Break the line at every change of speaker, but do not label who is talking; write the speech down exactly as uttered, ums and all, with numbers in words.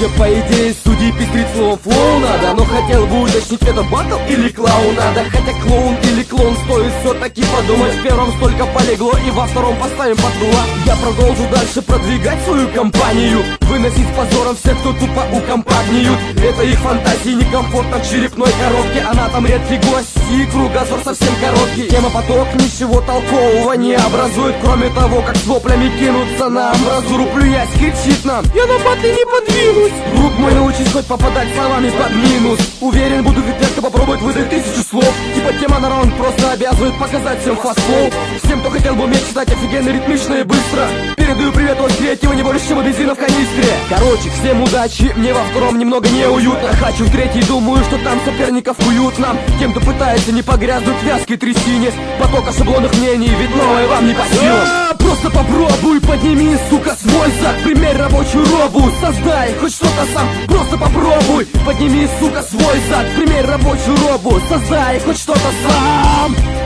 Вообще, по идее, судьи пестрить словом флоу надо. Но хотел бы уточнить, это батл или клоунада. Хотя клоун или клоун стоит все-таки подумать. В первом столько полегло и во втором поставим поддуло. Я продолжу дальше продвигать свою компанию, выносить с позором всех, кто тупо укомпактнеют. Это их фантазии некомфортно в черепной коробке. Она там редкий гость и кругозор совсем короткий. Тема поток ничего толкового не образует, кроме того, как с воплями кинуться на амбразуру. Плюясь, кричит нам: я на баты не подвинусь. Друг мой, научись хоть попадать словами под минус. Уверен, буду ведь те, кто попробует выдать тысячу слов. Типа тема на раунд просто обязывает показать всем фастфлоу. Всем, кто хотел бы уметь читать офигенно, ритмично и быстро, передаю привет от креатива не больше, чем бензина в канистре. Короче, всем удачи, мне во втором немного неуютно. Хочу в третий, думаю, что там соперников уютно. Тем, кто пытается не погрязнуть в вязкой трясине потока шаблонных мнений, ведь новое вам не по силам. Просто попробуй, подними, сука, свой зад. Примерь рабочую робу, создай хоть что-то сам. Просто попробуй, подними, сука, свой зад. Примерь рабочую робу, создай хоть что-то сам.